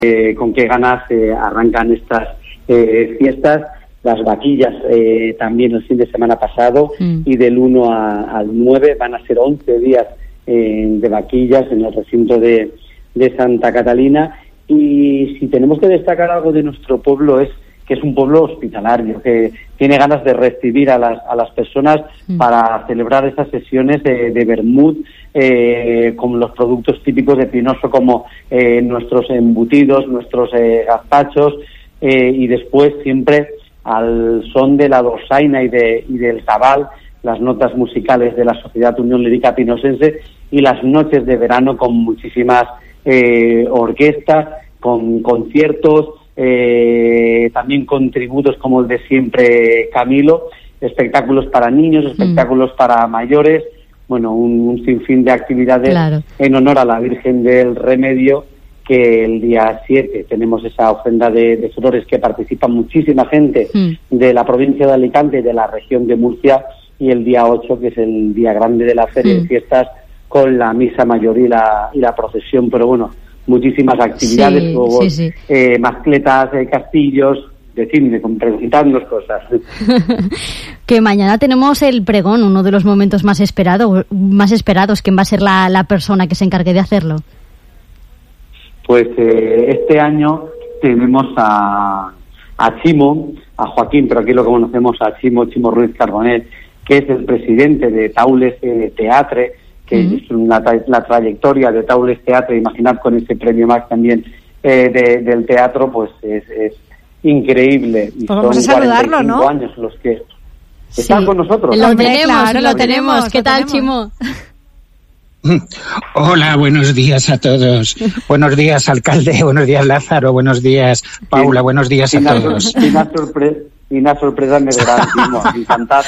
con qué ganas arrancan estas fiestas. Las vaquillas también el fin de semana pasado, y del 1 al 9 van a ser 11 días de vaquillas en el recinto de Santa Catalina. Y si tenemos que destacar algo de nuestro pueblo es que es un pueblo hospitalario, que tiene ganas de recibir a las personas para celebrar esas sesiones de vermut con los productos típicos de Pinoso, como nuestros embutidos, nuestros gazpachos, y después siempre al son de la doshaina y del tabal, las notas musicales de la Sociedad Unión Lírica Pinosense, y las noches de verano con muchísimas orquestas, con conciertos, también con tributos como el de siempre Camilo, espectáculos para niños, espectáculos para mayores, bueno, un sinfín de actividades, claro, en honor a la Virgen del Remedio, que el día 7 tenemos esa ofrenda de flores que participa muchísima gente de la provincia de Alicante y de la región de Murcia, y el día 8, que es el día grande de la feria de fiestas, con la misa mayor y la procesión. Pero bueno, muchísimas actividades, juegos, mascletas, castillos, decidme, preguntadnos cosas. Que mañana tenemos el pregón, uno de los momentos más esperados. ¿Quién va a ser la persona que se encargue de hacerlo? Pues este año tenemos a Chimo, a Joaquín, pero aquí lo conocemos a Chimo Ruiz Carbonell, que es el presidente de Taules Teatre, que es la trayectoria de Taules Teatre, imaginad con ese premio Max también del teatro, pues es increíble. Y pues vamos a saludarlo, 45 ¿no? años los que están con nosotros. Lo tenemos. ¿Qué tal, Chimo? Hola, buenos días a todos. Buenos días, alcalde. Buenos días, Lázaro. Buenos días, Paula. Buenos días a todos. Una sorpresa me gran, Chimo. Encantado.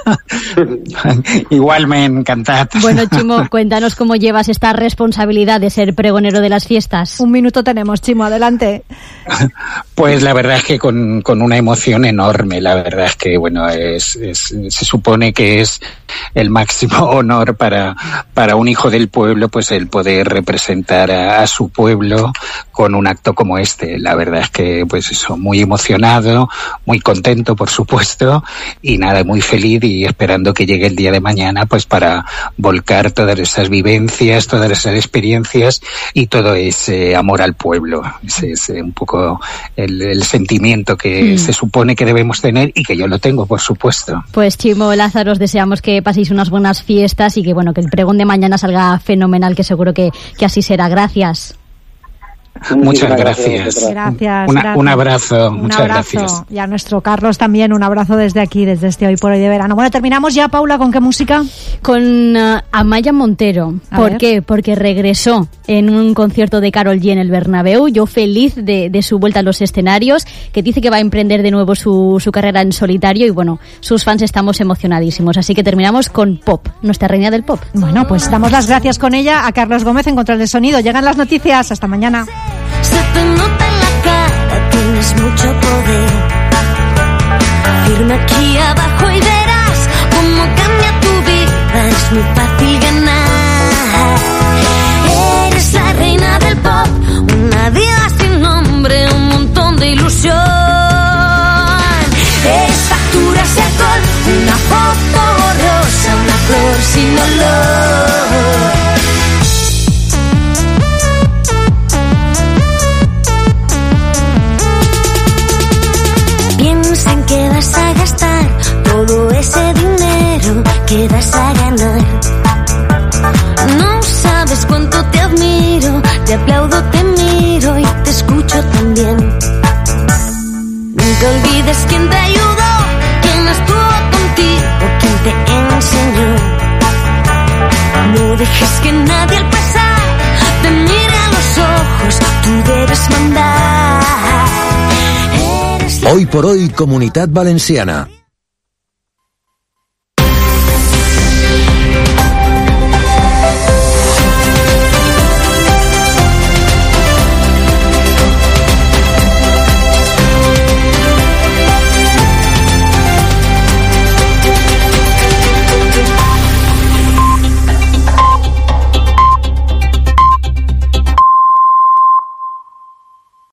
Igualmente, encantado. Bueno, Chimo, cuéntanos cómo llevas esta responsabilidad de ser pregonero de las fiestas. 1 minuto tenemos, Chimo, adelante. Pues la verdad es que con una emoción enorme. La verdad es que, bueno, se supone que es el máximo honor para un hijo del pueblo, pues el poder representar a su pueblo con un acto como este. La verdad es que, pues eso, muy emocionado, muy contento, por supuesto, y nada, muy feliz y esperando que llegue el día de mañana, pues para volcar todas esas vivencias, todas esas experiencias y todo ese amor al pueblo. Ese es un poco el sentimiento que se supone que debemos tener y que yo lo tengo, por supuesto. Pues Chimo, Lázaro, os deseamos que paséis unas buenas fiestas y que, bueno, que el pregón de mañana salga fenomenal, que seguro que así será. Gracias. Muchas gracias. Un abrazo. Muchas gracias. Y a nuestro Carlos también, un abrazo desde aquí, desde este Hoy por Hoy de Verano. Bueno, terminamos ya, Paula, ¿con qué música? Con Amaya Montero. ¿Por qué? Porque regresó en un concierto de Karol G en el Bernabéu. Yo feliz de su vuelta a los escenarios, que dice que va a emprender de nuevo su carrera en solitario, y bueno, sus fans estamos emocionadísimos. Así que terminamos con Pop, nuestra reina del pop. Bueno, pues damos las gracias con ella a Carlos Gómez en control de sonido. Llegan las noticias. Hasta mañana. Se te nota en la cara, tienes mucho poder. Firma aquí abajo y verás cómo cambia tu vida. Es muy fácil ganar. Eres la reina del pop, una diva sin nombre, un montón de ilusión. Eres facturas y alcohol, una foto borrosa, una flor sin olor. Piensan que vas a gastar todo ese dinero que vas a ganar. No sabes cuánto te admiro, te aplaudo, te miro y te escucho también. Nunca olvides quién te ayudó, quién estuvo contigo, quién te enseñó. No dejes que nadie al pasar te mire a los ojos, tú debes mandar. Hoy por Hoy, Comunitat Valenciana.